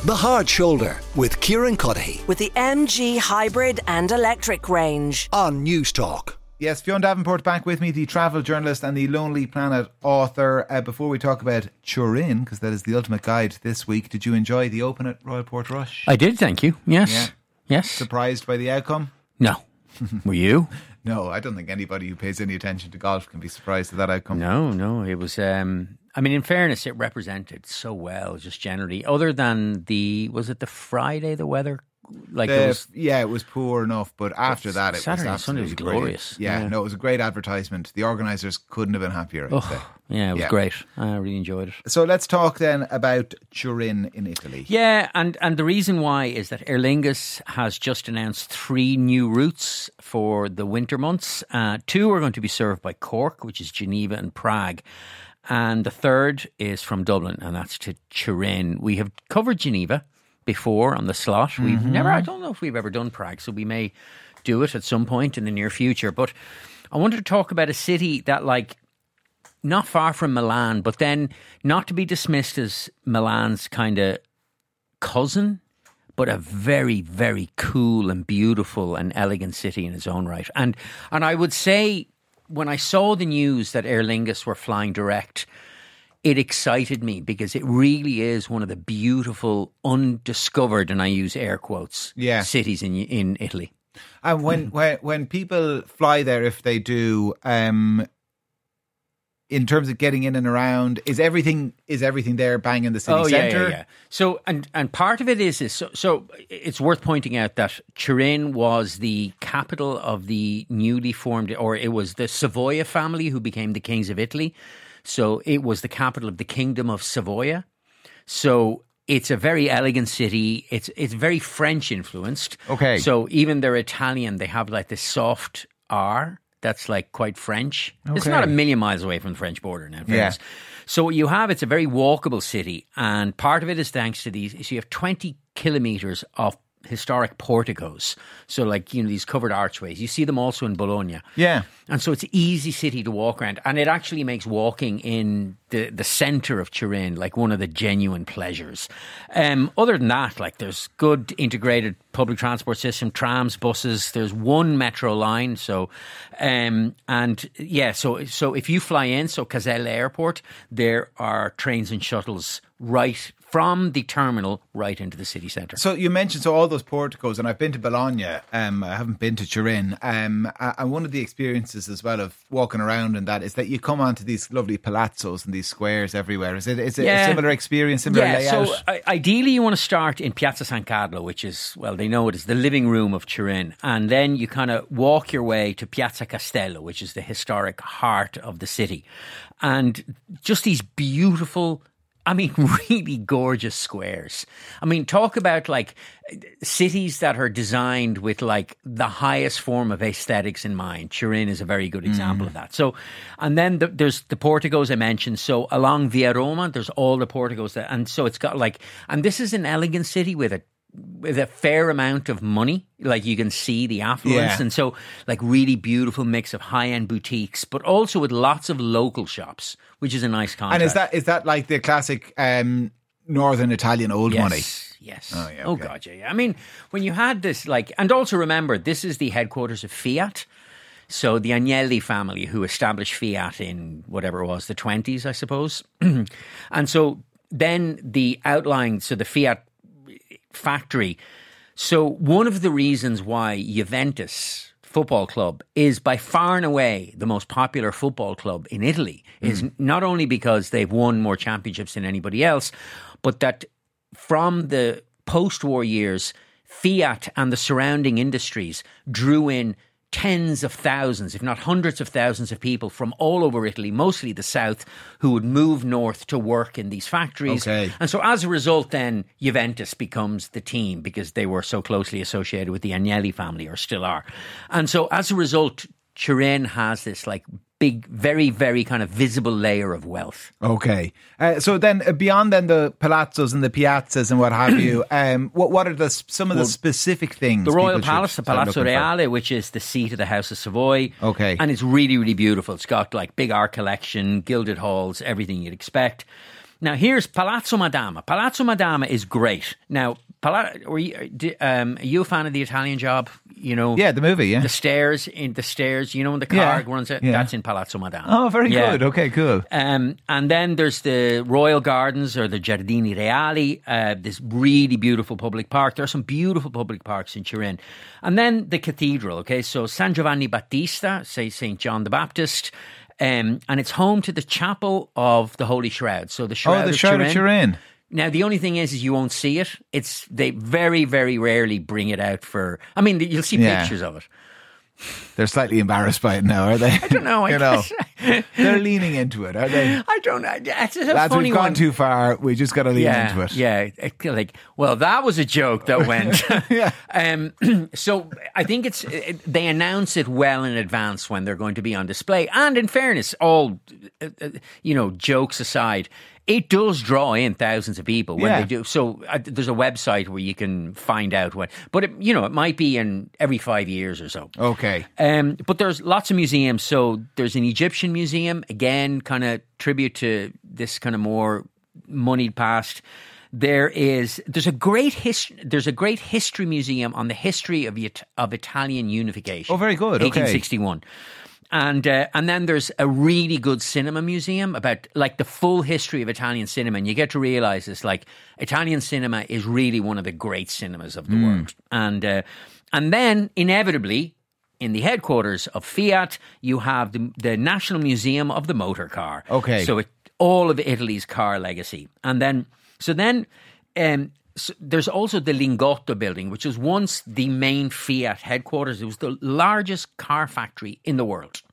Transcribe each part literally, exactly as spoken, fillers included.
The Hard Shoulder with Kieran Cuddihy with the M G Hybrid and Electric range on News Talk. Yes, Fionn Davenport back with me, the travel journalist and the Lonely Planet author. Uh, before we talk about Turin, because that is the ultimate guide this week, did you enjoy the Open at Royal Portrush? I did, thank you. Yes. Yeah. Yes. Surprised by the outcome? No. Were you? No, I don't think anybody who pays any attention to golf can be surprised at that outcome. No, no. It was, um, I mean, in fairness, it represented so well, just generally. Other than the, was it the Friday, the weather? Like the, it was, yeah, it was poor enough, but after that, it Saturday was and Sunday was absolutely glorious. Yeah, Yeah. no, it was a great advertisement. The organisers couldn't have been happier, I'd oh, say. yeah, it was Yeah. great. I really enjoyed it. So let's talk then about Turin in Italy. Yeah, and, and the reason why is that Aer Lingus has just announced three new routes for the winter months. Uh, two are going to be served by Cork, which is Geneva and Prague. And the third is from Dublin, and that's to Turin. We have covered Geneva before on the slot. We've mm-hmm. never, I don't know if we've ever done Prague, so we may do it at some point in the near future. But I wanted to talk about a city that, like, not far from Milan, but then not to be dismissed as Milan's kind of cousin, but a very, very cool and beautiful and elegant city in its own right. And and I would say, when I saw the news that Aer Lingus were flying direct, it excited me because it really is one of the beautiful, undiscovered, and I use air quotes, yeah. cities in in Italy. And when, when, when people fly there, if they do, um, in terms of getting in and around, is everything is everything there bang in the city oh, yeah, centre? Yeah, yeah. So, and, and part of it is, is so, so it's worth pointing out that Turin was the capital of the newly formed, or it was the Savoia family who became the kings of Italy. So it was the capital of the Kingdom of Savoia. So it's a very elegant city. It's it's very French influenced. Okay. So even they're Italian, they have like this soft R that's like quite French. Okay. It's not a million miles away from the French border now. Yeah. So what you have, it's a very walkable city. And part of it is thanks to these. So you have twenty kilometres of historic porticos, so like, you know, these covered archways. You see them also in Bologna. Yeah. And so it's an easy city to walk around, and it actually makes walking in the, the centre of Turin like one of the genuine pleasures. Um, other than that, like, there's good integrated public transport system, trams, buses. There's one metro line. So, um, and yeah, so so if you fly in, so Caselle Airport, there are trains and shuttles right from the terminal right into the city centre. So you mentioned so all those porticos, and I've been to Bologna. Um, I haven't been to Turin. Um, and one of the experiences as well of walking around in that is that you come onto these lovely palazzos and these squares everywhere. Is it is it yeah. a similar experience, similar yeah, layout? So uh, ideally you want to start in Piazza San Carlo, which is, well, they know it as the living room of Turin, and then you kind of walk your way to Piazza Castello, which is the historic heart of the city, and just these beautiful, I mean, really gorgeous squares. I mean, talk about like cities that are designed with like the highest form of aesthetics in mind. Turin is a very good example mm. of that. So, and then the, there's the porticos I mentioned. So along Via Roma, there's all the porticos that, and so it's got like, and this is an elegant city with a with a fair amount of money. Like, you can see the affluence, yeah. and so like really beautiful mix of high-end boutiques, but also with lots of local shops, which is a nice contrast. And is that is that like the classic um, Northern Italian old yes. money? Yes. Oh, yeah, oh okay. God, yeah, yeah. I mean, when you had this, like, and also remember, this is the headquarters of Fiat. So the Agnelli family, who established Fiat in whatever it was, the twenties, I suppose. And so then the outline, so the Fiat factory. So one of the reasons why Juventus Football Club is by far and away the most popular football club in Italy mm. is not only because they've won more championships than anybody else, but that from the post-war years, Fiat and the surrounding industries drew in tens of thousands, if not hundreds of thousands of people from all over Italy, mostly the south, who would move north to work in these factories. Okay. And so as a result, then Juventus becomes the team because they were so closely associated with the Agnelli family, or still are. And so as a result, Turin has this like big, very, very kind of visible layer of wealth. Okay. Uh, so then uh, beyond then the palazzos and the piazzas and what have you, um, what what are the some of well, the specific things? The Royal people Palace, the should start Palazzo looking for? Reale, which is the seat of the House of Savoy. Okay. And it's really, really beautiful. It's got like big art collection, gilded halls, everything you'd expect. Now, here's Palazzo Madama. Palazzo Madama is great. Now, Pala- were you, um, are you a fan of The Italian Job? You know, Yeah, the movie, yeah. the stairs in the stairs. You know, when the car Yeah, runs out, yeah. that's in Palazzo Madama. Oh, very Yeah. good. Okay, cool. Um, and then there's the Royal Gardens or the Giardini Reali, uh, this really beautiful public park. There are some beautiful public parks in Turin. And then the cathedral, okay? So San Giovanni Battista, say Saint John the Baptist, um, and it's home to the Chapel of the Holy Shroud. So the Shroud, Oh, the of, Shroud Turin. of Turin. Now, the only thing is, is you won't see it. It's They very, very rarely bring it out for... I mean, you'll see Yeah. pictures of it. They're slightly embarrassed by it now, are they? I don't know, I you know, guess. they're leaning into it, are they? I don't know. It's a Lads, funny we've gone one. too far. We just got to lean yeah, into it. Yeah, it- like, well, that was a joke that went. Yeah. Um, so I think it's it, they announce it well in advance when they're going to be on display. And in fairness, all uh, uh, you know, jokes aside, it does draw in thousands of people when Yeah. they do. So uh, there's a website where you can find out when. But it, you know, it might be in every five years or so. Okay. Um, but there's lots of museums. So there's an Egyptian museum, again, kind of tribute to this kind of more moneyed past. There is there's a great his, there's a great history museum on the history of It- of Italian unification. Oh, very good. Okay. eighteen sixty-one. And uh, and then there's a really good cinema museum about like the full history of Italian cinema, and you get to realize this, like Italian cinema is really one of the great cinemas of the Hmm. world. And uh, and then inevitably, in the headquarters of Fiat, you have the, the National Museum of the Motor Car. Okay. So it, all of Italy's car legacy, and then so then. Um, So there's also the Lingotto building, which was once the main Fiat headquarters. It was the largest car factory in the world.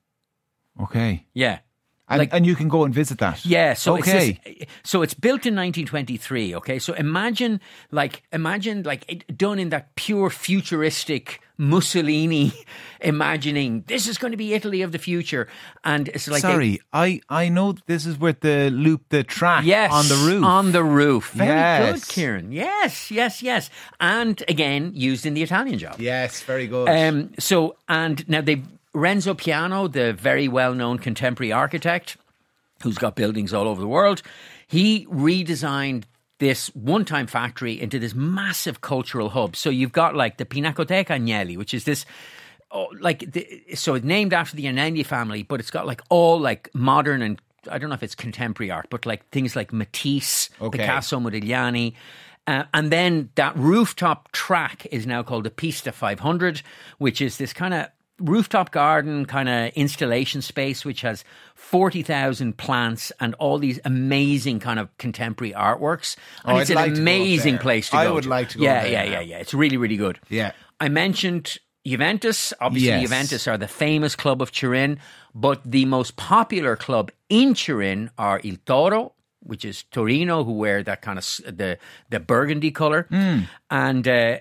Okay. Yeah. And, Like- and you can go and visit that. Yeah, so okay. it's this, so it's built in nineteen twenty-three, okay? So imagine like imagine like it done in that pure futuristic Mussolini imagining this is going to be Italy of the future, and it's like they- Sorry, I, I know this is where the loop the track Yes, on the roof. On the roof. Very Yes. good, Kieran. Yes, yes, yes. And again, used in the Italian Job. Yes, very good. Um, so, and now they Renzo Piano, the very well-known contemporary architect who's got buildings all over the world, he redesigned this one-time factory into this massive cultural hub. So you've got like the Pinacoteca Agnelli, which is this, oh, like, the, so it's named after the Agnelli family, but it's got like all like modern and I don't know if it's contemporary art, but like things like Matisse, Okay. Picasso, Modigliani. Uh, and then that rooftop track is now called the Pista five hundred, which is this kind of rooftop garden kind of installation space, which has forty thousand plants and all these amazing kind of contemporary artworks. And Oh, it's I'd an like to go up amazing there. place to I go would to. like to go Yeah, there yeah, now. yeah, yeah. It's really, really good. Yeah. I mentioned Juventus. Obviously, Yes. Juventus are the famous club of Turin, but the most popular club in Turin are Il Toro, which is Torino, who wear that kind of s- the the burgundy color, Hmm. and uh,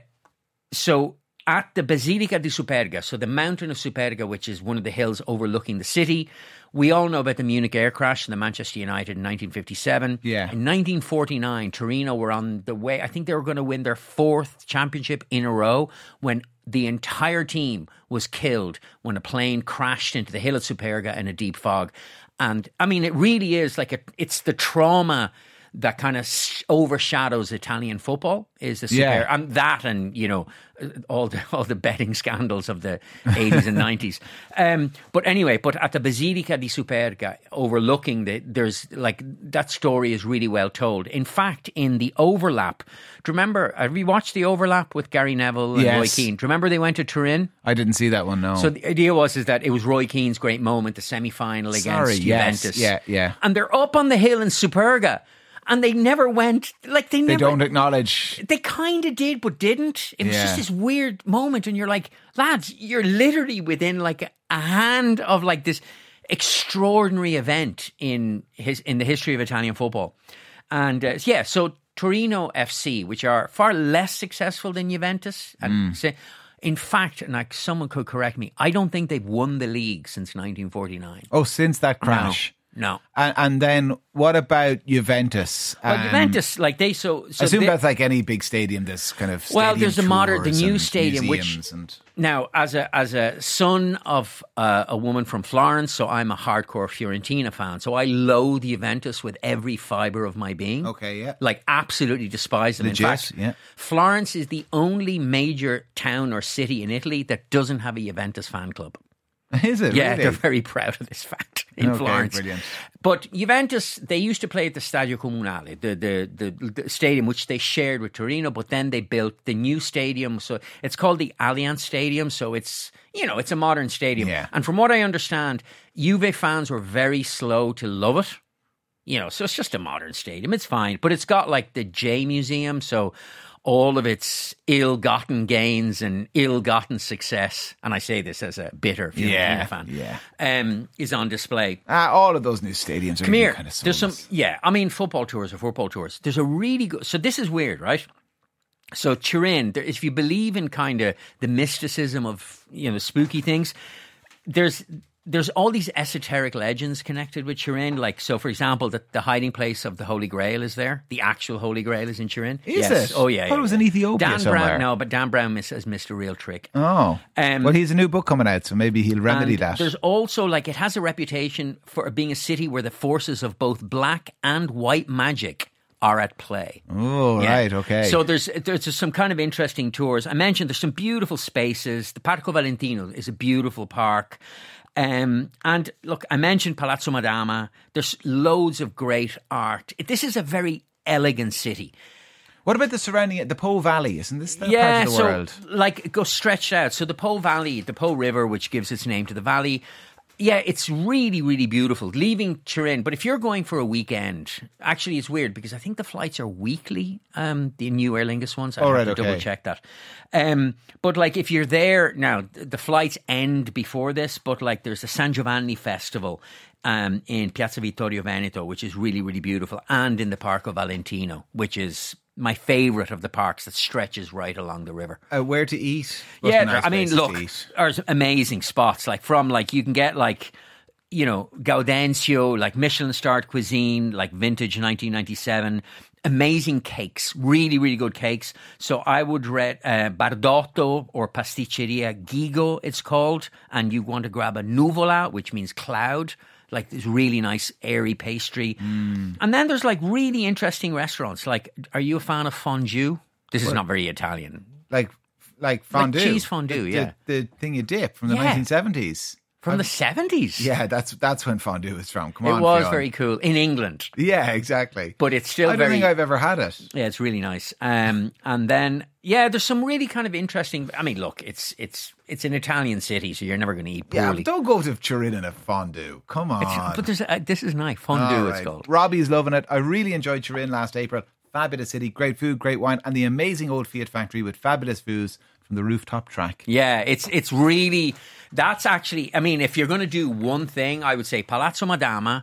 so at the Basilica di Superga, so the mountain of Superga, which is one of the hills overlooking the city. We all know about the Munich air crash and the Manchester United in nineteen fifty-seven. Yeah. In nineteen forty-nine, Torino were on the way. I think they were going to win their fourth championship in a row when the entire team was killed when a plane crashed into the hill of Superga in a deep fog. And I mean, it really is like a, it's the trauma that kind of overshadows Italian football is the Yeah. Superga. And that and, you know, all the all the betting scandals of the eighties and nineties. Um, but anyway, but at the Basilica di Superga, overlooking the, there's like, that story is really well told. In fact, in the overlap, do you remember, have you watched the overlap with Gary Neville and Yes. Roy Keane? Do you remember they went to Turin? I didn't see that one, no. So the idea was is that it was Roy Keane's great moment, the semi-final against Sorry, yes. Juventus. Yeah, yeah. And they're up on the hill in Superga, and they never went, like they they never... don't acknowledge. They kind of did, but didn't. It was Yeah. just this weird moment, and you're like, lads, you're literally within like a, a hand of like this extraordinary event in his in the history of Italian football. And uh, yeah, so Torino F C, which are far less successful than Juventus, and say, in fact, and like someone could correct me, I don't think they've won the league since nineteen forty-nine. Oh, since that crash. No. no. And, and then what about Juventus? Well, Um, Juventus, like they so. so I assume they, that's like any big stadium. This kind of Well, stadium there's the modern, the tours new and stadium, which museums and now as a as a son of uh, a woman from Florence, so I'm a hardcore Fiorentina fan. So I loathe Juventus with every fibre of my being. Okay, yeah. Like absolutely despise them. Legit, in fact, yeah. Florence is the only major town or city in Italy that doesn't have a Juventus fan club. Is it? Yeah, really? they're very proud of this fact in Okay, Florence. brilliant. But Juventus, they used to play at the Stadio Comunale, the, the, the, the stadium which they shared with Torino, but then they built the new stadium. So it's called the Allianz Stadium. So it's, you know, it's a modern stadium. Yeah. And from what I understand, Juve fans were very slow to love it. You know, so it's just a modern stadium. It's fine. But it's got like the J Museum. So all of its ill-gotten gains and ill-gotten success, and I say this as a bitter Fiorentina Yeah, fan, yeah. um, is on display. Ah, all of those new stadiums are Come here. kind of There's some, soulless. yeah. I mean, football tours are football tours. There's a really good. So this is weird, right? So Turin, there, if you believe in kind of the mysticism of, you know, spooky things, there's there's all these esoteric legends connected with Turin. Like, so for example, the, the hiding place of the Holy Grail is there. The actual Holy Grail is in Turin. Is yes. it? Oh yeah. I thought yeah, it was yeah. in Ethiopia Dan somewhere. Brown, no, but Dan Brown miss, has missed a real trick. Oh, Um, well, he's a new book coming out, so maybe he'll remedy And that. There's also, like, it has a reputation for being a city where the forces of both black and white magic are at play. Oh, Yeah. right, okay. So there's there's some kind of interesting tours. I mentioned there's some beautiful spaces. The Parco Valentino is a beautiful park. Um, and look, I mentioned Palazzo Madama. There's loads of great art. This is a very elegant city. What about the surrounding, the Po Valley? Isn't this that Yeah, part of the so world? like it goes stretched out. So the Po Valley, the Po River, which gives its name to the valley. Yeah, it's really, really beautiful. Leaving Turin, but if you're going for a weekend, actually it's weird because I think the flights are weekly, um, the new Aer Lingus ones. I Oh, have right, to okay. double check that. Um, but like if you're there, now th- the flights end before this, but like there's the San Giovanni Festival um, in Piazza Vittorio Veneto, which is really, really beautiful, and in the Parco Valentino, which is my favourite of the parks that stretches right along the river. Uh, where to eat? What's Yeah, a nice I mean, place to look, eat? there's amazing spots. Like from like you can get like, you know, Gaudenzio, like Michelin starred cuisine, like vintage nineteen ninety-seven. Amazing cakes, really, really good cakes. So I would read uh, Bardotto or Pasticceria Gigo, it's called, and you want to grab a nuvola, which means cloud. Like this really nice airy pastry. Mm. And then there's like really interesting restaurants. Like, are you a fan of fondue? This is not very Italian. Like, like fondue. cheese fondue, the, yeah. The, the thing you dip from the Yeah. nineteen seventies. From the seventies. Yeah, that's that's when fondue is from. Come It on, was Fionn. very cool in England. Yeah, exactly. But it's still I don't very... think I've ever had it. Yeah, it's really nice. Um, and then, yeah, there's some really kind of interesting... I mean, look, it's it's it's an Italian city, so you're never going to eat Yeah, poorly. but don't go to Turin in a fondue. Come on. It's- but there's uh, this is nice. Fondue, All it's right. called. Robbie's loving it. I really enjoyed Turin last April. Fabulous city, great food, great wine, and the amazing old Fiat factory with fabulous views from the rooftop track. Yeah, it's it's really... That's actually... I mean, if you're going to do one thing, I would say Palazzo Madama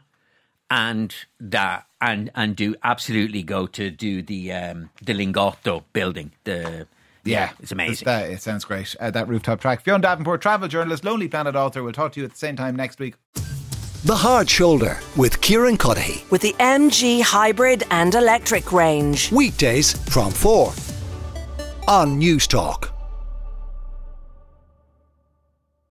and that... And, and do absolutely go to do the um, the Lingotto building. The Yeah, it's amazing. That, it sounds great. Uh, that rooftop track. Fionn Davenport, travel journalist, Lonely Planet author. We'll talk to you at the same time next week. The Hard Shoulder with Kieran Cuddihy. With the M G hybrid and electric range. Weekdays from four on News Talk.